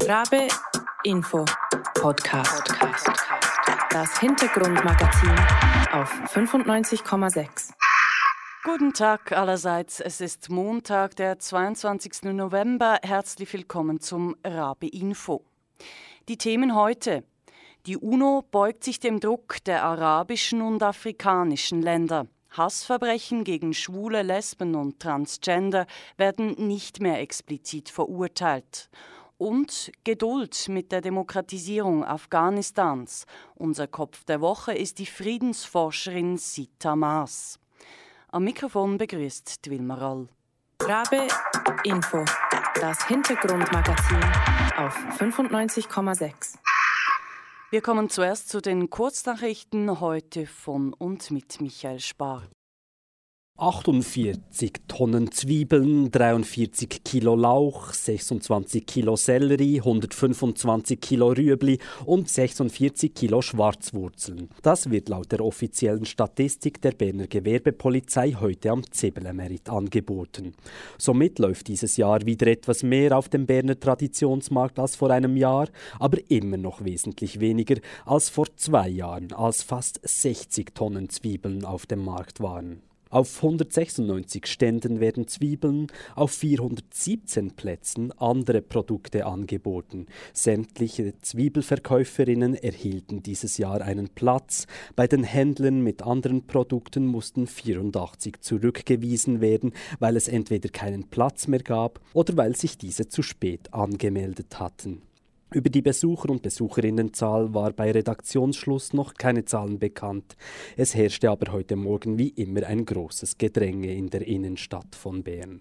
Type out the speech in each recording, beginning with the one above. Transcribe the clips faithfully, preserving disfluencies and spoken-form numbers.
Rabe Info Podcast. Das Hintergrundmagazin auf fünfundneunzig Komma sechs. Guten Tag allerseits. Es ist Montag, der zweiundzwanzigsten November. Herzlich willkommen zum Rabe Info. Die Themen heute. Die UNO beugt sich dem Druck der arabischen und afrikanischen Länder. Hassverbrechen gegen Schwule, Lesben und Transgender werden nicht mehr explizit verurteilt. Und Geduld mit der Demokratisierung Afghanistans. Unser Kopf der Woche ist die Friedensforscherin Sita Maas. Am Mikrofon begrüßt Wilma Roll. Rabe Info, das Hintergrundmagazin auf fünfundneunzig Komma sechs. Wir kommen zuerst zu den Kurznachrichten heute von und mit Michael Spar. achtundvierzig Tonnen Zwiebeln, dreiundvierzig Kilo Lauch, sechsundzwanzig Kilo Sellerie, hundertfünfundzwanzig Kilo Rüebli und sechsundvierzig Kilo Schwarzwurzeln. Das wird laut der offiziellen Statistik der Berner Gewerbepolizei heute am Zibelemerit angeboten. Somit läuft dieses Jahr wieder etwas mehr auf dem Berner Traditionsmarkt als vor einem Jahr, aber immer noch wesentlich weniger als vor zwei Jahren, als fast sechzig Tonnen Zwiebeln auf dem Markt waren. Auf hundertsechsundneunzig Ständen werden Zwiebeln, auf vierhundertsiebzehn Plätzen andere Produkte angeboten. Sämtliche Zwiebelverkäuferinnen erhielten dieses Jahr einen Platz. Bei den Händlern mit anderen Produkten mussten vierundachtzig zurückgewiesen werden, weil es entweder keinen Platz mehr gab oder weil sich diese zu spät angemeldet hatten. Über die Besucher- und Besucherinnenzahl war bei Redaktionsschluss noch keine Zahlen bekannt. Es herrschte aber heute Morgen wie immer ein großes Gedränge in der Innenstadt von Bern.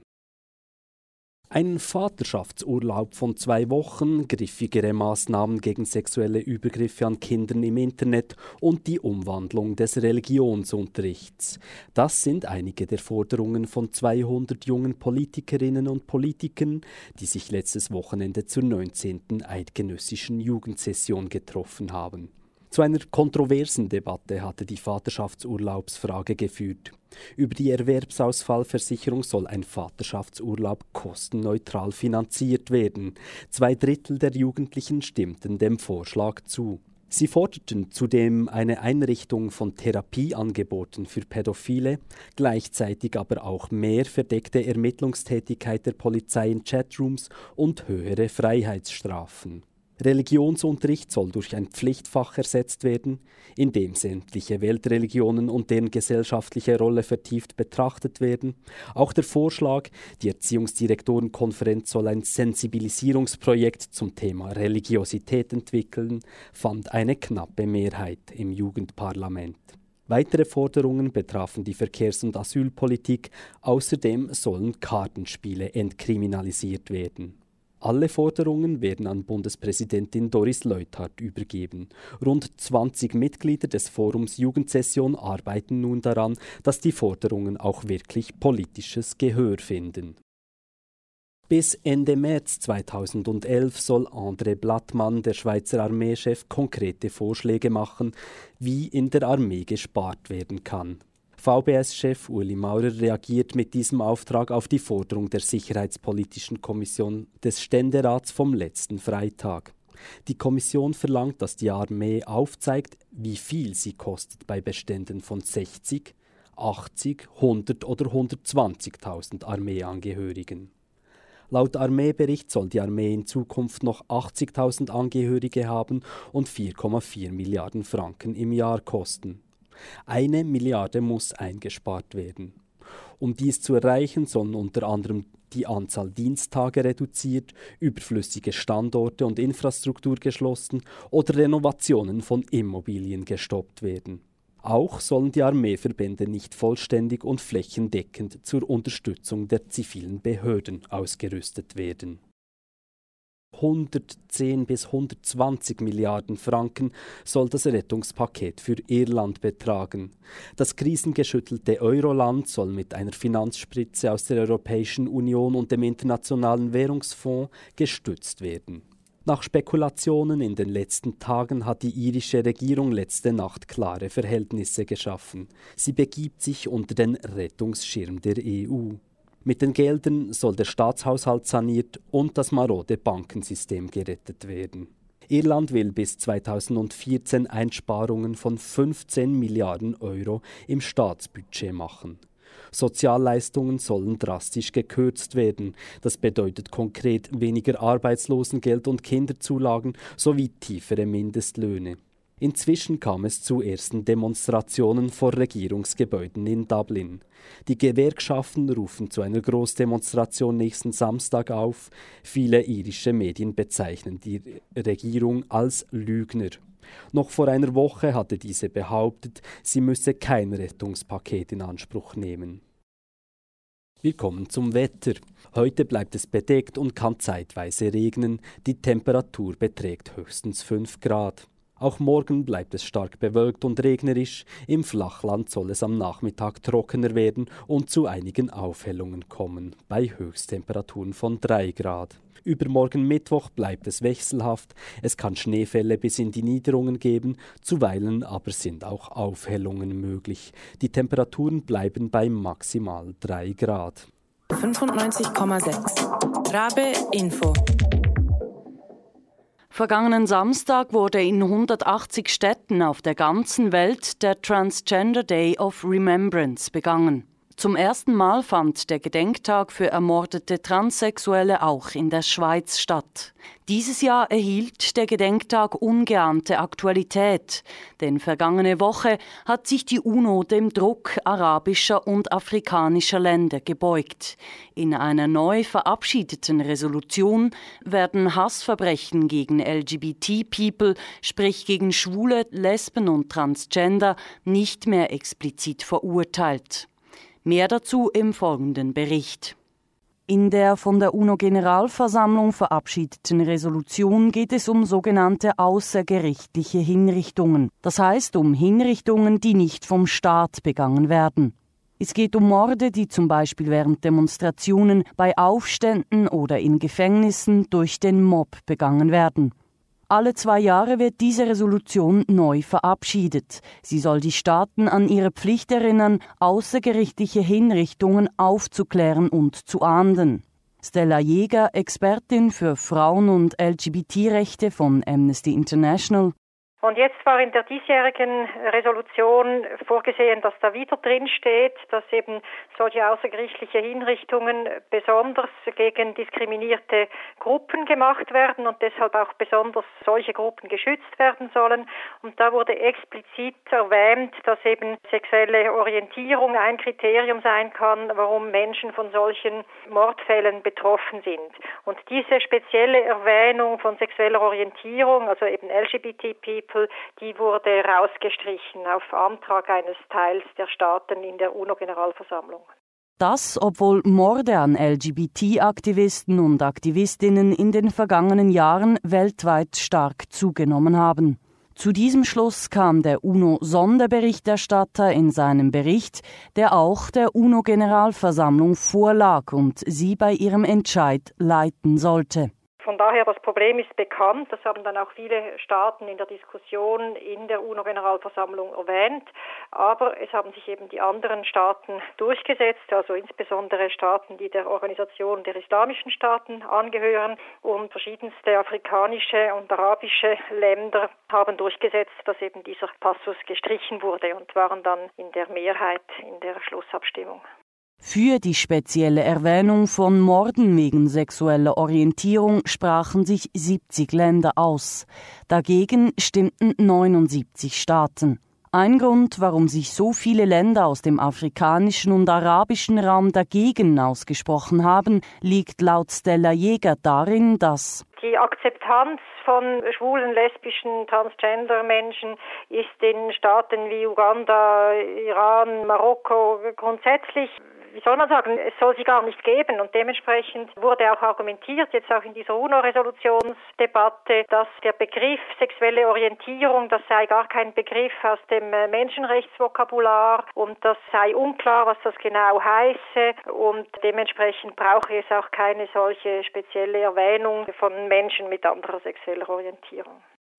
Ein Vaterschaftsurlaub von zwei Wochen, griffigere Maßnahmen gegen sexuelle Übergriffe an Kindern im Internet und die Umwandlung des Religionsunterrichts. Das sind einige der Forderungen von zweihundert jungen Politikerinnen und Politikern, die sich letztes Wochenende zur neunzehnten eidgenössischen Jugendsession getroffen haben. Zu einer kontroversen Debatte hatte die Vaterschaftsurlaubsfrage geführt. Über die Erwerbsausfallversicherung soll ein Vaterschaftsurlaub kostenneutral finanziert werden. Zwei Drittel der Jugendlichen stimmten dem Vorschlag zu. Sie forderten zudem eine Einrichtung von Therapieangeboten für Pädophile, gleichzeitig aber auch mehr verdeckte Ermittlungstätigkeit der Polizei in Chatrooms und höhere Freiheitsstrafen. Religionsunterricht soll durch ein Pflichtfach ersetzt werden, in dem sämtliche Weltreligionen und deren gesellschaftliche Rolle vertieft betrachtet werden. Auch der Vorschlag, die Erziehungsdirektorenkonferenz soll ein Sensibilisierungsprojekt zum Thema Religiosität entwickeln, fand eine knappe Mehrheit im Jugendparlament. Weitere Forderungen betrafen die Verkehrs- und Asylpolitik. Außerdem sollen Kartenspiele entkriminalisiert werden. Alle Forderungen werden an Bundespräsidentin Doris Leuthard übergeben. Rund zwanzig Mitglieder des Forums Jugendsession arbeiten nun daran, dass die Forderungen auch wirklich politisches Gehör finden. Bis Ende März zweitausendelf soll André Blattmann, der Schweizer Armeechef, konkrete Vorschläge machen, wie in der Armee gespart werden kann. V B S-Chef Ueli Maurer reagiert mit diesem Auftrag auf die Forderung der Sicherheitspolitischen Kommission des Ständerats vom letzten Freitag. Die Kommission verlangt, dass die Armee aufzeigt, wie viel sie kostet bei Beständen von sechzig, achtzig, hundert oder hundertzwanzigtausend Armeeangehörigen. Laut Armeebericht soll die Armee in Zukunft noch achtzigtausend Angehörige haben und vier Komma vier Milliarden Franken im Jahr kosten. Eine Milliarde muss eingespart werden. Um dies zu erreichen, sollen unter anderem die Anzahl Diensttage reduziert, überflüssige Standorte und Infrastruktur geschlossen oder Renovationen von Immobilien gestoppt werden. Auch sollen die Armeeverbände nicht vollständig und flächendeckend zur Unterstützung der zivilen Behörden ausgerüstet werden. hundertzehn bis hundertzwanzig Milliarden Franken soll das Rettungspaket für Irland betragen. Das krisengeschüttelte Euroland soll mit einer Finanzspritze aus der Europäischen Union und dem Internationalen Währungsfonds gestützt werden. Nach Spekulationen in den letzten Tagen hat die irische Regierung letzte Nacht klare Verhältnisse geschaffen. Sie begibt sich unter den Rettungsschirm der E U. Mit den Geldern soll der Staatshaushalt saniert und das marode Bankensystem gerettet werden. Irland will bis zweitausendvierzehn Einsparungen von fünfzehn Milliarden Euro im Staatsbudget machen. Sozialleistungen sollen drastisch gekürzt werden. Das bedeutet konkret weniger Arbeitslosengeld und Kinderzulagen sowie tiefere Mindestlöhne. Inzwischen kam es zu ersten Demonstrationen vor Regierungsgebäuden in Dublin. Die Gewerkschaften rufen zu einer Großdemonstration nächsten Samstag auf. Viele irische Medien bezeichnen die Regierung als Lügner. Noch vor einer Woche hatte diese behauptet, sie müsse kein Rettungspaket in Anspruch nehmen. Wir kommen zum Wetter. Heute bleibt es bedeckt und kann zeitweise regnen. Die Temperatur beträgt höchstens fünf Grad. Auch morgen bleibt es stark bewölkt und regnerisch. Im Flachland soll es am Nachmittag trockener werden und zu einigen Aufhellungen kommen, bei Höchsttemperaturen von drei Grad. Übermorgen Mittwoch bleibt es wechselhaft. Es kann Schneefälle bis in die Niederungen geben, zuweilen aber sind auch Aufhellungen möglich. Die Temperaturen bleiben bei maximal drei Grad. fünfundneunzig Komma sechs Rabe Info. Vergangenen Samstag wurde in hundertachtzig Städten auf der ganzen Welt der Transgender Day of Remembrance begangen. Zum ersten Mal fand der Gedenktag für ermordete Transsexuelle auch in der Schweiz statt. Dieses Jahr erhielt der Gedenktag ungeahnte Aktualität, denn vergangene Woche hat sich die UNO dem Druck arabischer und afrikanischer Länder gebeugt. In einer neu verabschiedeten Resolution werden Hassverbrechen gegen L G B T-People, sprich gegen Schwule, Lesben und Transgender, nicht mehr explizit verurteilt. Mehr dazu im folgenden Bericht. In der von der UNO-Generalversammlung verabschiedeten Resolution geht es um sogenannte außergerichtliche Hinrichtungen. Das heißt um Hinrichtungen, die nicht vom Staat begangen werden. Es geht um Morde, die zum Beispiel während Demonstrationen, bei Aufständen oder in Gefängnissen durch den Mob begangen werden. Alle zwei Jahre wird diese Resolution neu verabschiedet. Sie soll die Staaten an ihre Pflicht erinnern, außergerichtliche Hinrichtungen aufzuklären und zu ahnden. Stella Jäger, Expertin für Frauen- und L G B T-Rechte von Amnesty International. Und jetzt war in der diesjährigen Resolution vorgesehen, dass da wieder drin steht, dass eben solche außergerichtliche Hinrichtungen besonders gegen diskriminierte Gruppen gemacht werden und deshalb auch besonders solche Gruppen geschützt werden sollen. Und da wurde explizit erwähnt, dass eben sexuelle Orientierung ein Kriterium sein kann, warum Menschen von solchen Mordfällen betroffen sind. Und diese spezielle Erwähnung von sexueller Orientierung, also eben L G B T-People, die wurde rausgestrichen auf Antrag eines Teils der Staaten in der UNO-Generalversammlung. Das, obwohl Morde an L G B T-Aktivisten und Aktivistinnen in den vergangenen Jahren weltweit stark zugenommen haben. Zu diesem Schluss kam der UNO-Sonderberichterstatter in seinem Bericht, der auch der UNO-Generalversammlung vorlag und sie bei ihrem Entscheid leiten sollte. Von daher, das Problem ist bekannt. Das haben dann auch viele Staaten in der Diskussion in der UNO-Generalversammlung erwähnt. Aber es haben sich eben die anderen Staaten durchgesetzt, also insbesondere Staaten, die der Organisation der Islamischen Staaten angehören. Und verschiedenste afrikanische und arabische Länder haben durchgesetzt, dass eben dieser Passus gestrichen wurde und waren dann in der Mehrheit in der Schlussabstimmung. Für die spezielle Erwähnung von Morden wegen sexueller Orientierung sprachen sich siebzig Länder aus. Dagegen stimmten neunundsiebzig Staaten. Ein Grund, warum sich so viele Länder aus dem afrikanischen und arabischen Raum dagegen ausgesprochen haben, liegt laut Stella Jäger darin, dass die Akzeptanz von schwulen, lesbischen, Transgender-Menschen ist in Staaten wie Uganda, Iran, Marokko grundsätzlich, wie soll man sagen, es soll sie gar nicht geben. Und dementsprechend wurde auch argumentiert, jetzt auch in dieser UNO-Resolutionsdebatte, dass der Begriff sexuelle Orientierung, das sei gar kein Begriff aus dem Menschenrechtsvokabular und das sei unklar, was das genau heiße. Und dementsprechend brauche es auch keine solche spezielle Erwähnung von Menschen mit anderer sexueller Orientierung.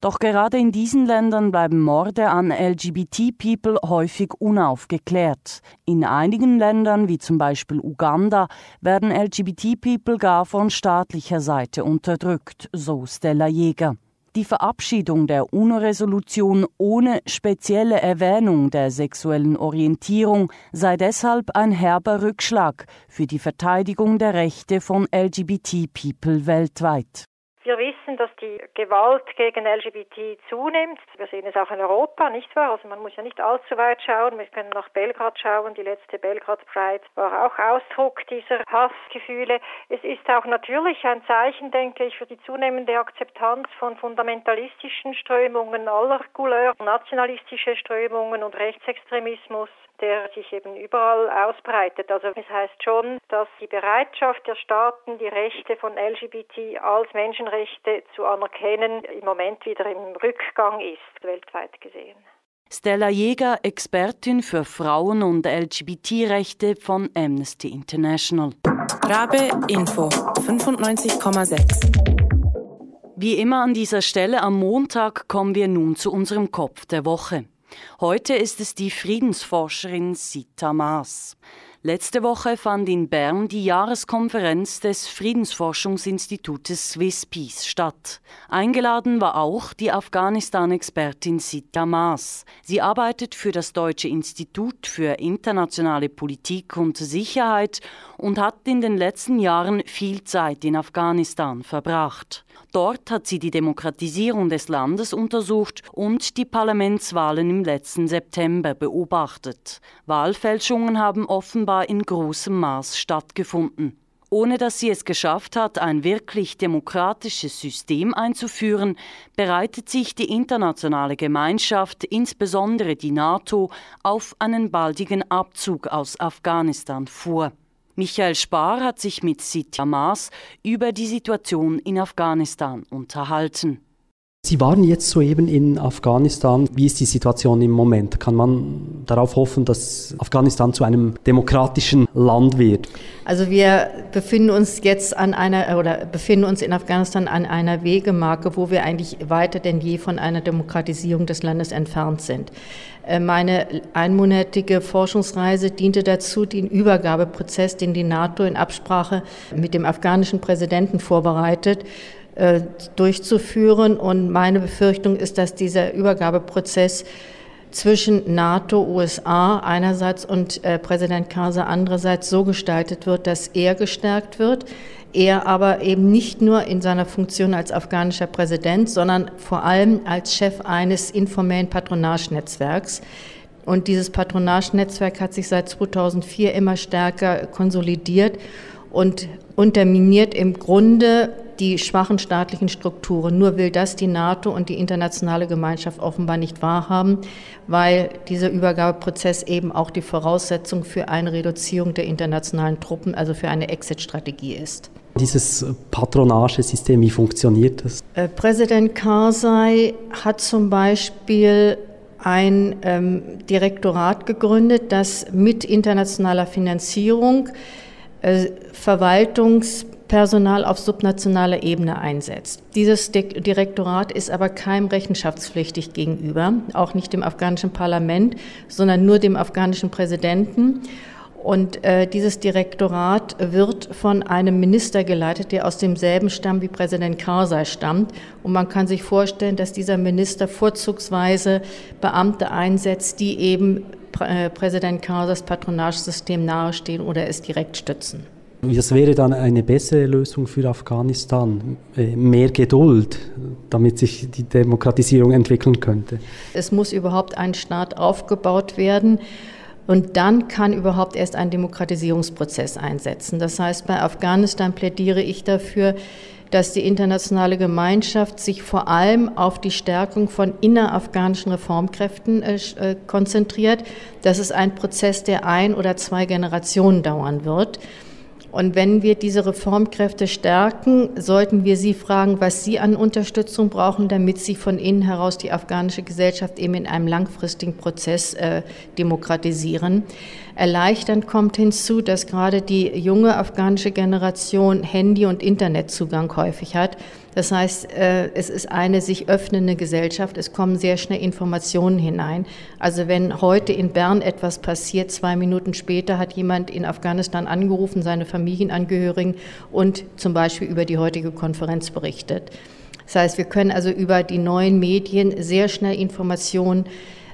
Doch gerade in diesen Ländern bleiben Morde an L G B T-People häufig unaufgeklärt. In einigen Ländern, wie zum Beispiel Uganda, werden L G B T-People gar von staatlicher Seite unterdrückt, so Stella Jäger. Die Verabschiedung der UNO-Resolution ohne spezielle Erwähnung der sexuellen Orientierung sei deshalb ein herber Rückschlag für die Verteidigung der Rechte von L G B T-People weltweit. Wir wissen, dass die Gewalt gegen L G B T zunimmt. Wir sehen es auch in Europa, nicht wahr? Also man muss ja nicht allzu weit schauen. Wir können nach Belgrad schauen. Die letzte Belgrad Pride war auch Ausdruck dieser Hassgefühle. Es ist auch natürlich ein Zeichen, denke ich, für die zunehmende Akzeptanz von fundamentalistischen Strömungen aller Couleur, nationalistische Strömungen und Rechtsextremismus, der sich eben überall ausbreitet. Also es heißt schon, dass die Bereitschaft der Staaten, die Rechte von L G B T als Menschenrechte zu anerkennen, im Moment wieder im Rückgang ist, weltweit gesehen. Stella Jäger, Expertin für Frauen- und L G B T-Rechte von Amnesty International. Rabe Info fünfundneunzig Komma sechs. Wie immer an dieser Stelle am Montag kommen wir nun zu unserem Kopf der Woche. Heute ist es die Friedensforscherin Sita Maas. Letzte Woche fand in Bern die Jahreskonferenz des Friedensforschungsinstitutes Swiss Peace statt. Eingeladen war auch die Afghanistan-Expertin Sita Maas. Sie arbeitet für das Deutsche Institut für internationale Politik und Sicherheit und hat in den letzten Jahren viel Zeit in Afghanistan verbracht. Dort hat sie die Demokratisierung des Landes untersucht und die Parlamentswahlen im letzten September beobachtet. Wahlfälschungen haben offenbar in großem Maß stattgefunden. Ohne dass sie es geschafft hat, ein wirklich demokratisches System einzuführen, bereitet sich die internationale Gemeinschaft, insbesondere die NATO, auf einen baldigen Abzug aus Afghanistan vor. Michael Spar hat sich mit Sita Maas über die Situation in Afghanistan unterhalten. Sie waren jetzt soeben in Afghanistan. Wie ist die Situation im Moment? Kann man darauf hoffen, dass Afghanistan zu einem demokratischen Land wird? Also wir befinden uns jetzt an einer oder befinden uns in Afghanistan an einer Wegemarke, wo wir eigentlich weiter denn je von einer Demokratisierung des Landes entfernt sind. Meine einmonatige Forschungsreise diente dazu, den Übergabeprozess, den die NATO in Absprache mit dem afghanischen Präsidenten vorbereitet, durchzuführen. Und meine Befürchtung ist, dass dieser Übergabeprozess zwischen NATO, U S A einerseits und äh, Präsident Karzai andererseits so gestaltet wird, dass er gestärkt wird. Er aber eben nicht nur in seiner Funktion als afghanischer Präsident, sondern vor allem als Chef eines informellen Patronagenetzwerks. Und dieses Patronagenetzwerk hat sich seit zweitausendvier immer stärker konsolidiert und unterminiert im Grunde die schwachen staatlichen Strukturen. Nur will das die NATO und die internationale Gemeinschaft offenbar nicht wahrhaben, weil dieser Übergabeprozess eben auch die Voraussetzung für eine Reduzierung der internationalen Truppen, also für eine Exit-Strategie ist. Dieses Patronagesystem, wie funktioniert das? Äh, Präsident Karzai hat zum Beispiel ein ähm, Direktorat gegründet, das mit internationaler Finanzierung äh, Verwaltungspersonal auf subnationaler Ebene einsetzt. Dieses Direktorat ist aber keinem rechenschaftspflichtig gegenüber, auch nicht dem afghanischen Parlament, sondern nur dem afghanischen Präsidenten. Und äh, dieses Direktorat wird von einem Minister geleitet, der aus demselben Stamm wie Präsident Karzai stammt. Und man kann sich vorstellen, dass dieser Minister vorzugsweise Beamte einsetzt, die eben Prä- äh, Präsident Karzais Patronagesystem nahestehen oder es direkt stützen. Das wäre dann eine bessere Lösung für Afghanistan, mehr Geduld, damit sich die Demokratisierung entwickeln könnte. Es muss überhaupt ein Staat aufgebaut werden. Und dann kann überhaupt erst ein Demokratisierungsprozess einsetzen. Das heißt, bei Afghanistan plädiere ich dafür, dass die internationale Gemeinschaft sich vor allem auf die Stärkung von innerafghanischen Reformkräften äh, konzentriert. Das ist ein Prozess, der ein oder zwei Generationen dauern wird. Und wenn wir diese Reformkräfte stärken, sollten wir sie fragen, was sie an Unterstützung brauchen, damit sie von innen heraus die afghanische Gesellschaft eben in einem langfristigen Prozess äh, demokratisieren. Erleichternd kommt hinzu, dass gerade die junge afghanische Generation Handy- und Internetzugang häufig hat. Das heißt, es ist eine sich öffnende Gesellschaft, es kommen sehr schnell Informationen hinein. Also wenn heute in Bern etwas passiert, zwei Minuten später hat jemand in Afghanistan angerufen, seine Familienangehörigen und zum Beispiel über die heutige Konferenz berichtet. Das heißt, wir können also über die neuen Medien sehr schnell Informationen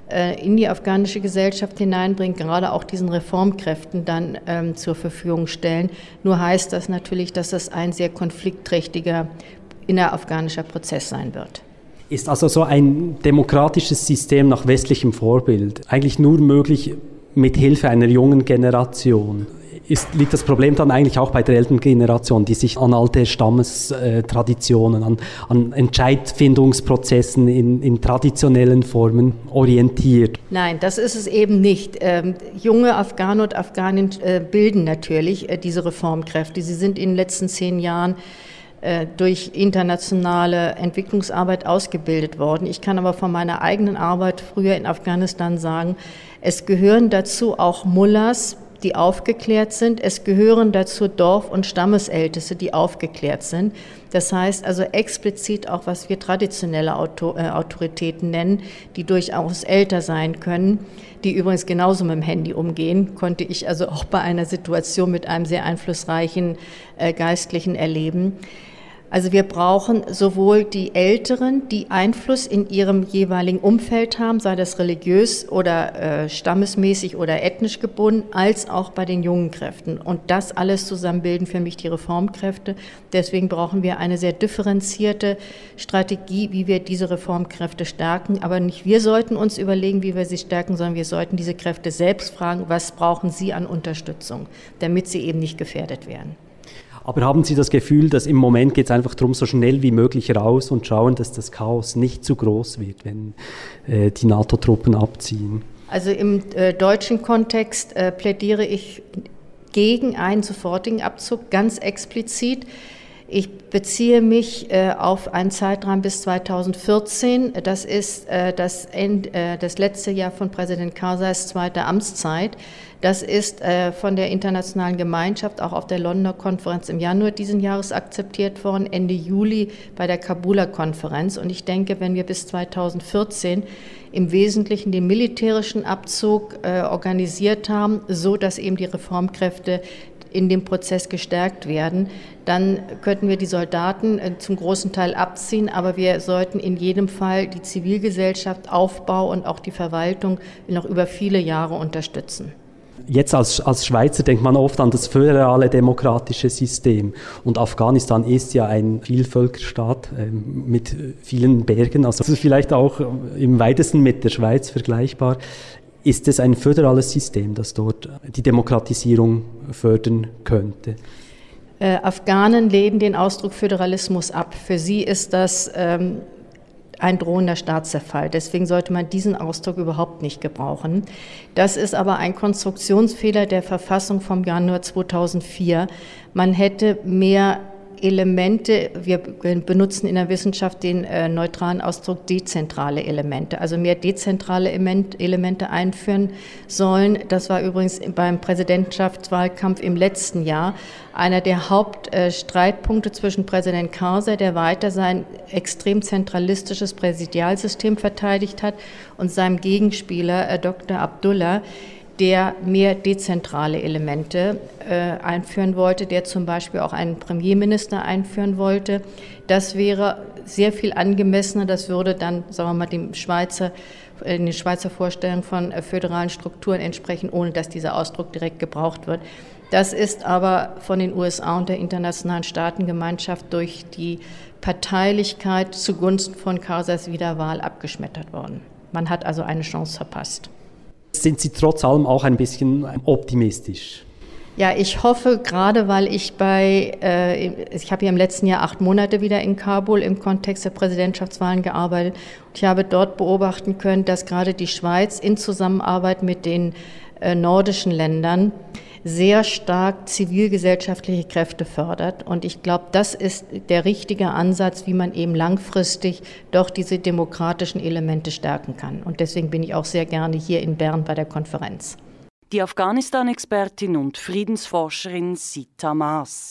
in die afghanische Gesellschaft hineinbringen, gerade auch diesen Reformkräften dann ähm, zur Verfügung stellen. Nur heißt das natürlich, dass das ein sehr konfliktträchtiger innerafghanischer Prozess sein wird. Ist also so ein demokratisches System nach westlichem Vorbild eigentlich nur möglich mit Hilfe einer jungen Generation? Ist, liegt das Problem dann eigentlich auch bei der älteren Generation, die sich an alte Stammestraditionen, an, an Entscheidfindungsprozessen in, in traditionellen Formen orientiert? Nein, das ist es eben nicht. Ähm, junge Afghanen und Afghaninnen äh, bilden natürlich äh, diese Reformkräfte. Sie sind in den letzten zehn Jahren äh, durch internationale Entwicklungsarbeit ausgebildet worden. Ich kann aber von meiner eigenen Arbeit früher in Afghanistan sagen, es gehören dazu auch Mullahs, die aufgeklärt sind. Es gehören dazu Dorf- und Stammesälteste, die aufgeklärt sind. Das heißt also explizit auch, was wir traditionelle Auto, äh, Autoritäten nennen, die durchaus älter sein können, die übrigens genauso mit dem Handy umgehen, konnte ich also auch bei einer Situation mit einem sehr einflussreichen äh, Geistlichen erleben. Also wir brauchen sowohl die Älteren, die Einfluss in ihrem jeweiligen Umfeld haben, sei das religiös oder äh, stammesmäßig oder ethnisch gebunden, als auch bei den jungen Kräften. Und das alles zusammen bilden für mich die Reformkräfte. Deswegen brauchen wir eine sehr differenzierte Strategie, wie wir diese Reformkräfte stärken. Aber nicht wir sollten uns überlegen, wie wir sie stärken, sondern wir sollten diese Kräfte selbst fragen, was brauchen sie an Unterstützung, damit sie eben nicht gefährdet werden. Aber haben Sie das Gefühl, dass im Moment geht es einfach darum, so schnell wie möglich raus und schauen, dass das Chaos nicht zu groß wird, wenn äh, die NATO-Truppen abziehen? Also im äh, deutschen Kontext äh, plädiere ich gegen einen sofortigen Abzug, ganz explizit. Ich beziehe mich äh, auf einen Zeitraum bis zweitausendvierzehn. Das ist äh, das, End, äh, das letzte Jahr von Präsident Karzais zweiter Amtszeit. Das ist äh, von der internationalen Gemeinschaft auch auf der Londoner Konferenz im Januar diesen Jahres akzeptiert worden, Ende Juli bei der Kabuler Konferenz. Und ich denke, wenn wir bis zweitausendvierzehn im Wesentlichen den militärischen Abzug äh, organisiert haben, so dass eben die Reformkräfte in dem Prozess gestärkt werden, dann könnten wir die Soldaten zum großen Teil abziehen, aber wir sollten in jedem Fall die Zivilgesellschaft, Aufbau und auch die Verwaltung noch über viele Jahre unterstützen. Jetzt als, als Schweizer denkt man oft an das föderale demokratische System. Und Afghanistan ist ja ein Vielvölkerstaat äh, mit vielen Bergen, also vielleicht auch im weitesten mit der Schweiz vergleichbar. Ist es ein föderales System, das dort die Demokratisierung fördern könnte? Äh, Afghanen lehnen den Ausdruck Föderalismus ab. Für sie ist das ähm, ein drohender Staatszerfall. Deswegen sollte man diesen Ausdruck überhaupt nicht gebrauchen. Das ist aber ein Konstruktionsfehler der Verfassung vom Januar zweitausendvier. Man hätte mehr Elemente, wir benutzen in der Wissenschaft den äh, neutralen Ausdruck dezentrale Elemente, also mehr dezentrale Element, Elemente einführen sollen. Das war übrigens beim Präsidentschaftswahlkampf im letzten Jahr einer der Hauptstreitpunkte äh, zwischen Präsident Karzai, der weiter sein extrem zentralistisches Präsidialsystem verteidigt hat, und seinem Gegenspieler äh, Doktor Abdullah, der mehr dezentrale Elemente äh, einführen wollte, der zum Beispiel auch einen Premierminister einführen wollte. Das wäre sehr viel angemessener, das würde dann, sagen wir mal, dem Schweizer, äh, den Schweizer Vorstellungen von äh, föderalen Strukturen entsprechen, ohne dass dieser Ausdruck direkt gebraucht wird. Das ist aber von den U S A und der internationalen Staatengemeinschaft durch die Parteilichkeit zugunsten von Karzais Wiederwahl abgeschmettert worden. Man hat also eine Chance verpasst. Sind Sie trotz allem auch ein bisschen optimistisch? Ja, ich hoffe, gerade weil ich bei, äh, ich habe ja im letzten Jahr acht Monate wieder in Kabul im Kontext der Präsidentschaftswahlen gearbeitet. Und ich habe dort beobachten können, dass gerade die Schweiz in Zusammenarbeit mit den äh, nordischen Ländern sehr stark zivilgesellschaftliche Kräfte fördert. Und ich glaube, das ist der richtige Ansatz, wie man eben langfristig doch diese demokratischen Elemente stärken kann. Und deswegen bin ich auch sehr gerne hier in Bern bei der Konferenz. Die Afghanistan-Expertin und Friedensforscherin Sita Maas.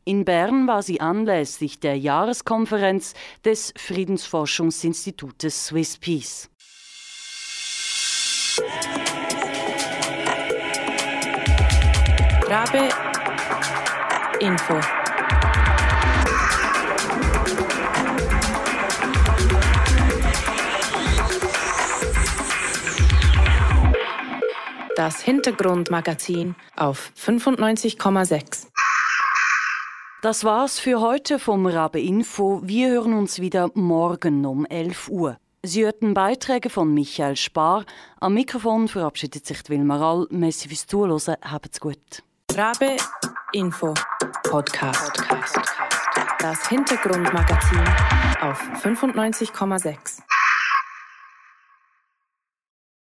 In Bern war sie anlässlich der Jahreskonferenz des Friedensforschungsinstitutes Swiss Peace. Rabe Info. Das Hintergrundmagazin auf fünfundneunzig Komma sechs. Das war's für heute vom Rabe Info. Wir hören uns wieder morgen um elf Uhr. Sie hörten Beiträge von Michael Spar. Am Mikrofon verabschiedet sich Wilma Rall. Merci fürs Zuhören. Habt's gut. Rabe Info Podcast. Das Hintergrundmagazin auf fünfundneunzig Komma sechs.